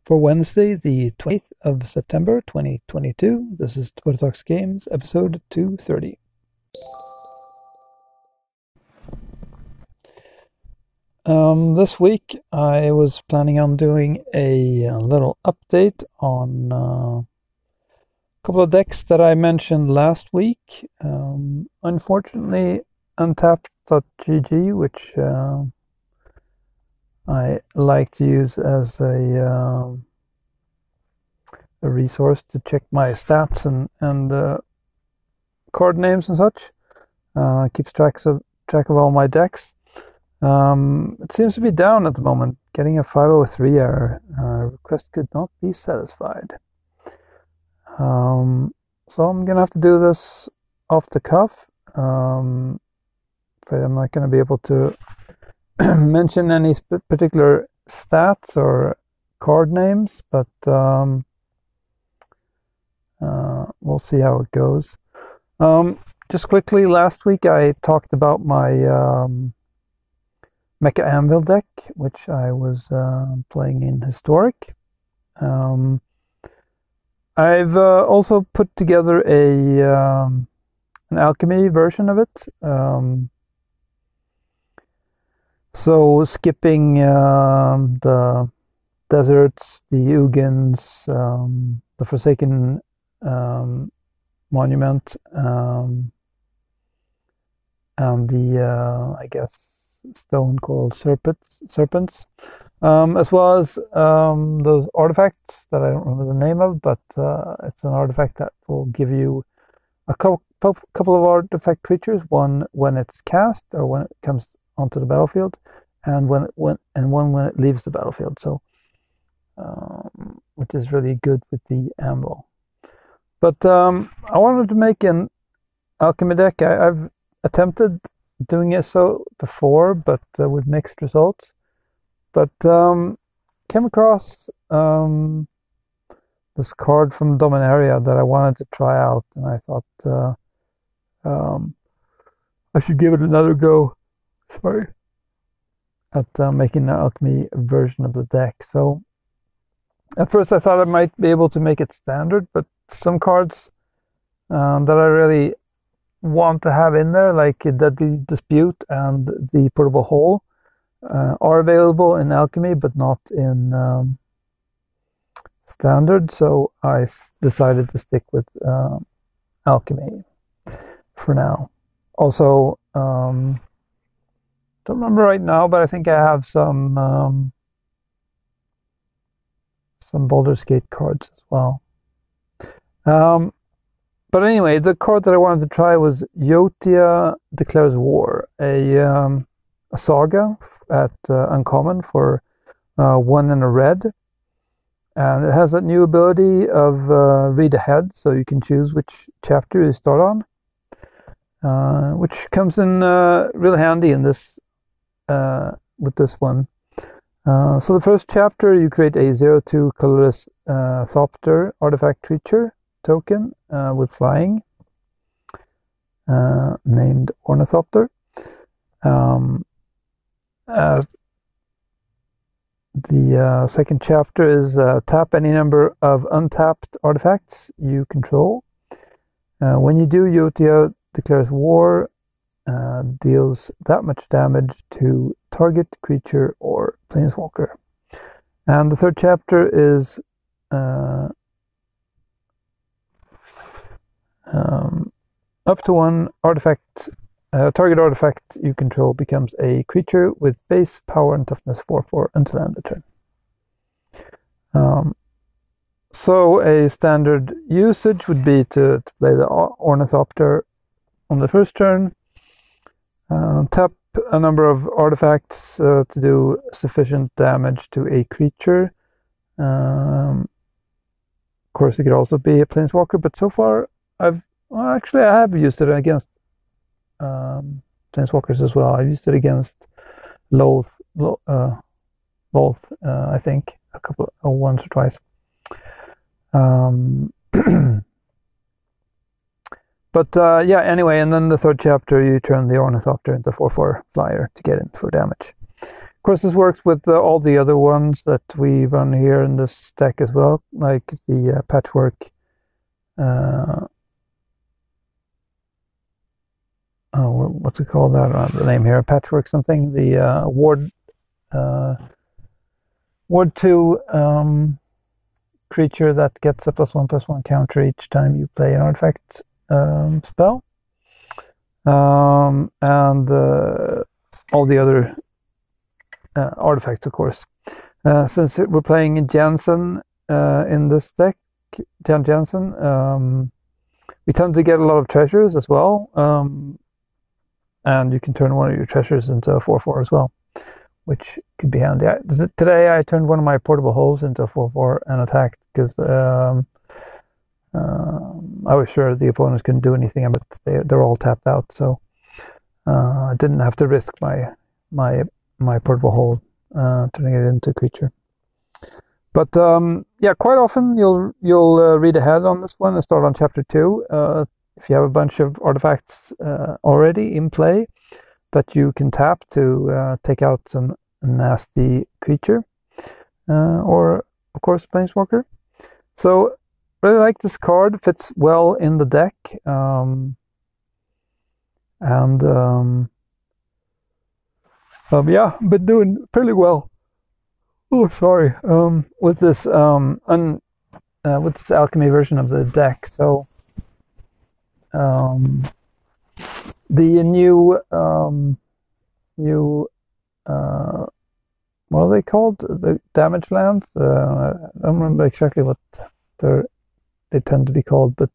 For Wednesday, the 28th of September, 2022, this is Dakota Talks Games, episode 230. This week, I was planning on doing a little update on a couple of decks that I mentioned last week. Unfortunately, Untapped.gg, which I like to use as a resource to check my stats and card names and such. Keeps track of all my decks. It seems to be down at the moment, getting a 503 error. Request could not be satisfied. So I'm gonna have to do this off the cuff. Afraid I'm not gonna be able to mention any particular stats or card names, but we'll see how it goes. Just quickly, last week I talked about my Mecha Anvil deck, which I was playing in Historic. I've also put together an Alchemy version of it. So skipping the deserts, the Ugins, the Forsaken Monument, and the I guess stone called serpents, as well as those artifacts that I don't remember the name of, but it's an artifact that will give you a couple of artifact creatures, one when it's cast or when it comes onto the battlefield, and one when it leaves the battlefield. So, which is really good with the Anvil. But I wanted to make an alchemy deck. I've attempted doing it so before, but with mixed results. But came across this card from Dominaria that I wanted to try out, and I thought I should give it another go. Sorry, at making an alchemy version of the deck. So at first I thought I might be able to make it standard, but some cards that I really want to have in there, like Deadly Dispute and the Portable Hole, are available in Alchemy but not in Standard, so I decided to stick with Alchemy for now. Also, don't remember right now, but I think I have some Baldur's Gate cards as well. But anyway, the card that I wanted to try was Yotia Declares War, a saga at uncommon for 1 and a red, and it has that new ability of read ahead, so you can choose which chapter you start on, which comes in really handy in this with this one. So the first chapter, you create a 0/2 colorless Thopter artifact creature token with flying, named Ornithopter. The second chapter is tap any number of untapped artifacts you control. When you do, Yotia Declares War, deals that much damage to target creature or planeswalker. And the third chapter is up to 1 artifact, target artifact you control becomes a creature with base power and toughness 4/4 until end of turn. So a standard usage would be to play the Ornithopter on the first turn, tap a number of artifacts to do sufficient damage to a creature. Of course, it could also be a planeswalker, but so far I have used it against planeswalkers as well. I've used it against Loth, I think, once or twice. But yeah, anyway, and then the third chapter, you turn the Ornithopter into 4/4 flyer to get in for damage. Of course, this works with all the other ones that we run here in this deck as well, like the patchwork. What's it called? I don't know the name here. Patchwork something. The Ward 2 creature that gets a +1/+1 counter each time you play an artifact spell, and all the other artifacts, of course. Since we're playing Jansen in this deck, Jan Jansen, we tend to get a lot of treasures as well, and you can turn one of your treasures into a 4/4 as well, which could be handy. Today I turned one of my portable holes into a 4/4 and attacked because I was sure the opponents couldn't do anything, but they're all tapped out, so I didn't have to risk my portable hole turning it into a creature. But yeah, quite often you'll read ahead on this one and start on chapter 2 if you have a bunch of artifacts already in play that you can tap to take out some nasty creature, or of course Planeswalker. So really like this card, fits well in the deck, and yeah, been doing fairly well. Oh, sorry. With this with this alchemy version of the deck. So the new what are they called? The damage lands. I don't remember exactly what they tend to be called, but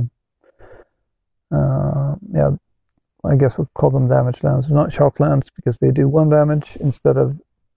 yeah, I guess we'll call them damage lands. They're not shock lands because they do 1 damage instead of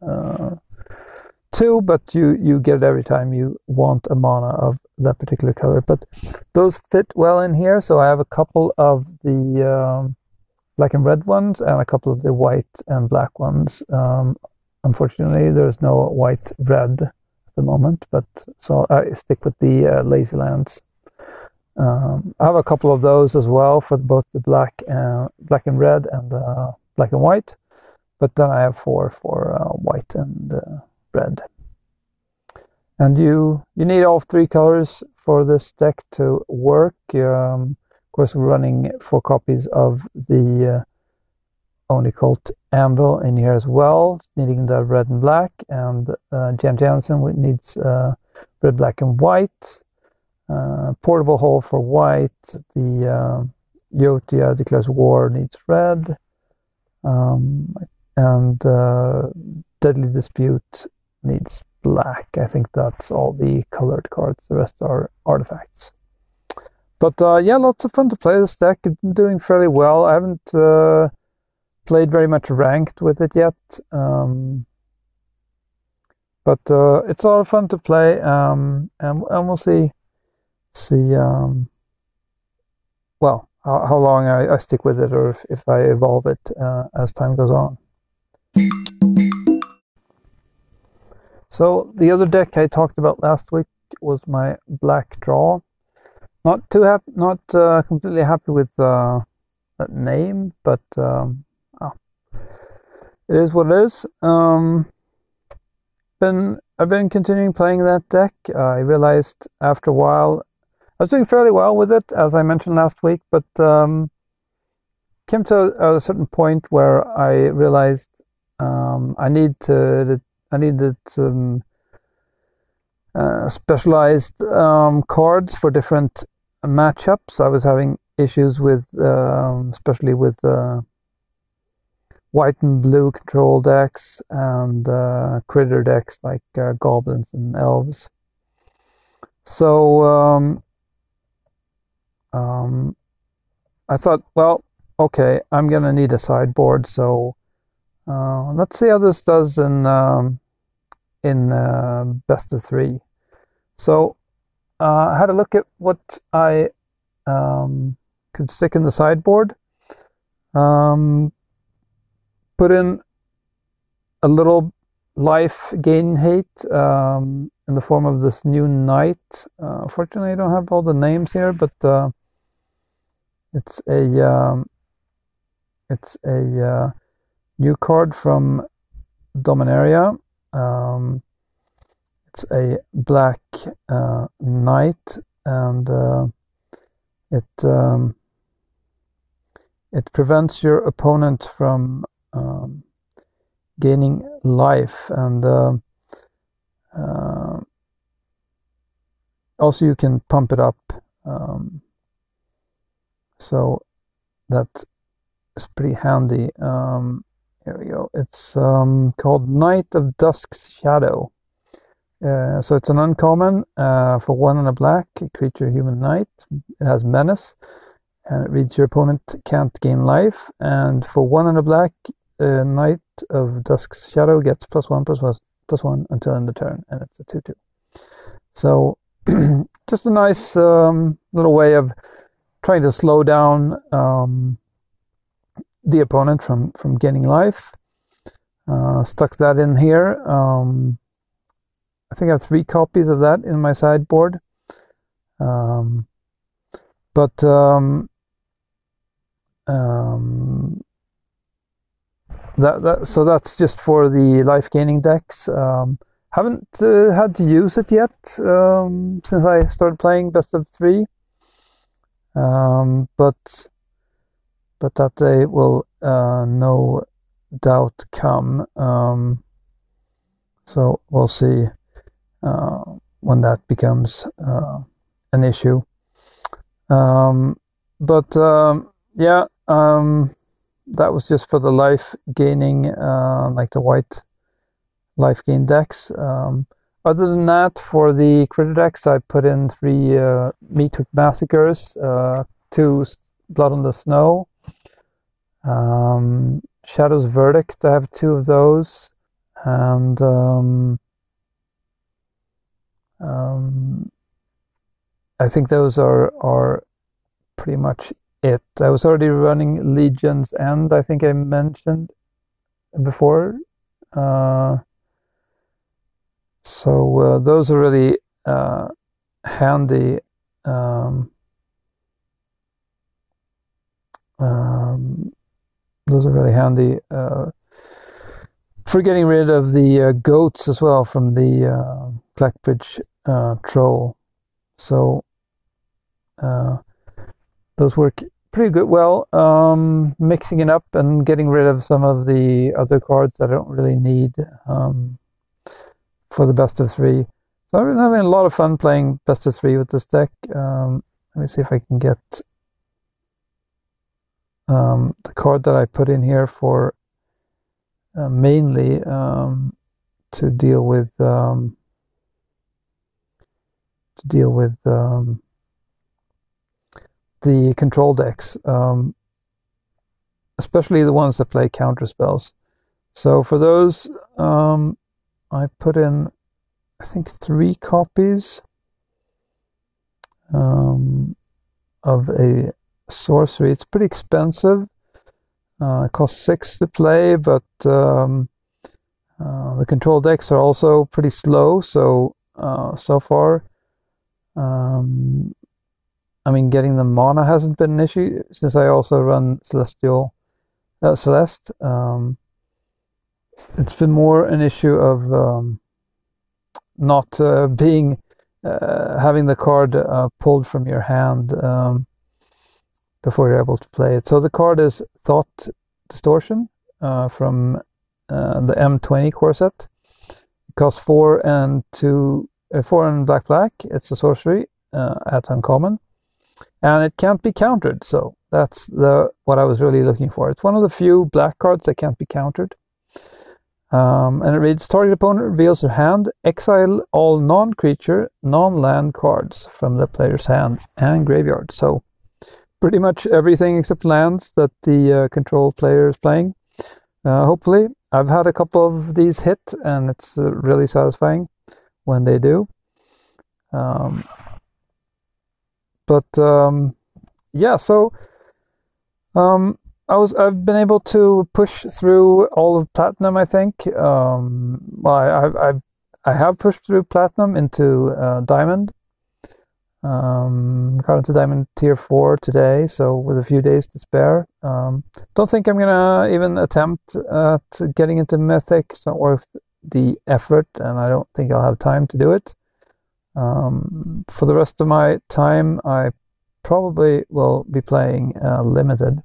2, but you get it every time you want a mana of that particular color. But those fit well in here, so I have a couple of the black and red ones and a couple of the white and black ones. Unfortunately, there's no white red at the moment, but so I stick with the lazy lands. I have a couple of those as well for both the black and red and black and white, but then I have 4 for white and red. And you need all 3 colors for this deck to work. Of course, we're running 4 copies of the Onicult Anvil in here as well, needing the red and black, and Jan Jansen needs red, black, and white. Portable hole for white. The Yotia Declares War needs red, and Deadly Dispute needs black. I think that's all the colored cards. The rest are artifacts. But yeah, lots of fun to play this deck. I've been doing fairly well. I haven't played very much ranked with it yet, but it's a lot of fun to play, and we'll see well how long I stick with it, or if I evolve it as time goes on. So the other deck I talked about last week was my Black Draw. Not completely happy with that name, but it is what it is. I've been continuing playing that deck. I realized after a while I was doing fairly well with it, as I mentioned last week, but came to a certain point where I realized I needed some specialized cards for different matchups. I was having issues with, especially with white and blue control decks and critter decks like goblins and elves. So I thought, well, okay, I'm gonna need a sideboard. So let's see how this does in best of 3. So I had a look at what I could stick in the sideboard. Put in a little life gain hate in the form of this new knight. Fortunately, I don't have all the names here, but it's a new card from Dominaria. It's a black knight, and it prevents your opponent from gaining life, and also you can pump it up, so that is pretty handy. Here we go. It's called Knight of Dusk's Shadow. So it's an uncommon for 1 and a black, creature human knight. It has menace, and it reads your opponent can't gain life. And for 1 and a black, Knight of Dusk's Shadow gets +1/+1 until end of turn, and it's a 2/2. So just a nice little way of trying to slow down the opponent from gaining life. Stuck that in here. I think I have 3 copies of that in my sideboard. So that's just for the life gaining decks. Haven't had to use it yet since I started playing best of 3. But that day will no doubt come. So we'll see when that becomes an issue. Yeah, that was just for the life gaining, like the white life gain decks. Other than that, for the critter decks, I put in 3 Meathook Massacres, 2 Blood on the Snow, Shadow's Verdict. I have 2 of those, and I think those are pretty much it. I was already running Legion's End, I think I mentioned before. So those are really handy. Those are really handy for getting rid of the goats as well from the Clackbridge Troll. So those work pretty good. Well, mixing it up and getting rid of some of the other cards that I don't really need for the best of 3. So I've been having a lot of fun playing best of 3 with this deck. Let me see if I can get the card that I put in here for mainly to deal with the control decks, especially the ones that play counter spells. So for those, I put in, I think, 3 copies of a sorcery. It's pretty expensive. It costs 6 to play, but the control decks are also pretty slow. So so far, I mean, getting the mana hasn't been an issue since I also run Celeste. It's been more an issue of not having the card pulled from your hand before you're able to play it. So the card is Thought Distortion from the M20 core set. It costs 4 and black. It's a sorcery at uncommon, and it can't be countered. So that's what I was really looking for. It's one of the few black cards that can't be countered. And it reads, target opponent reveals their hand, exile all non-creature, non-land cards from the player's hand and graveyard. So pretty much everything except lands that the control player is playing. Hopefully, I've had a couple of these hit, and it's really satisfying when they do. Yeah, so I've been able to push through all of Platinum, I think. I have pushed through Platinum into Diamond. Got into Diamond Tier 4 today, so with a few days to spare. Don't think I'm gonna even attempt at getting into Mythic. It's not worth the effort, and I don't think I'll have time to do it. For the rest of my time, I probably will be playing Limited.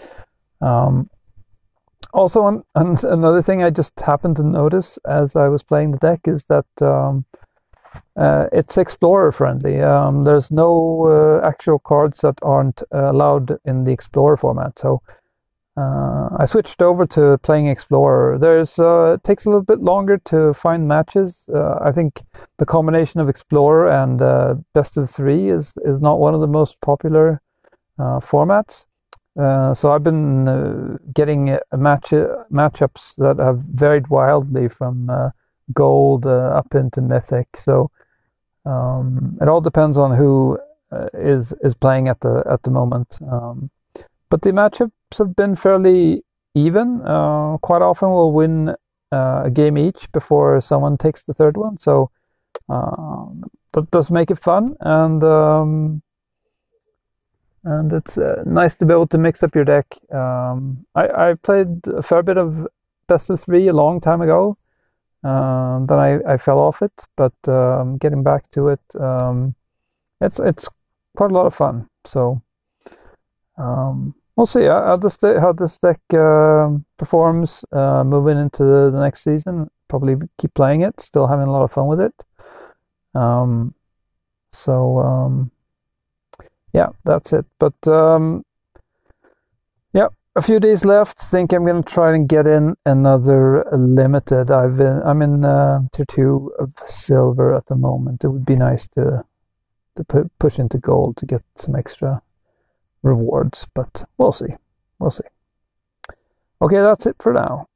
Also, another thing I just happened to notice as I was playing the deck is that it's Explorer friendly. There's no actual cards that aren't allowed in the Explorer format. So I switched over to playing Explorer. It takes a little bit longer to find matches. I think the combination of Explorer and Best of Three is not one of the most popular formats. So I've been getting matchups that have varied wildly from gold up into Mythic. So it all depends on who is playing at the moment. But the matchups have been fairly even. Quite often we'll win a game each before someone takes the third one. So that does make it fun, and it's nice to be able to mix up your deck. I played a fair bit of Best of Three a long time ago. Then I fell off it, but getting back to it, it's quite a lot of fun. So we'll see how this deck performs moving into the next season. Probably keep playing it, still having a lot of fun with it. Yeah, that's it. But yeah, a few days left. Think I'm going to try and get in another Limited. I'm in Tier 2 of Silver at the moment. It would be nice to push into Gold to get some extra rewards, but we'll see. Okay, that's it for now.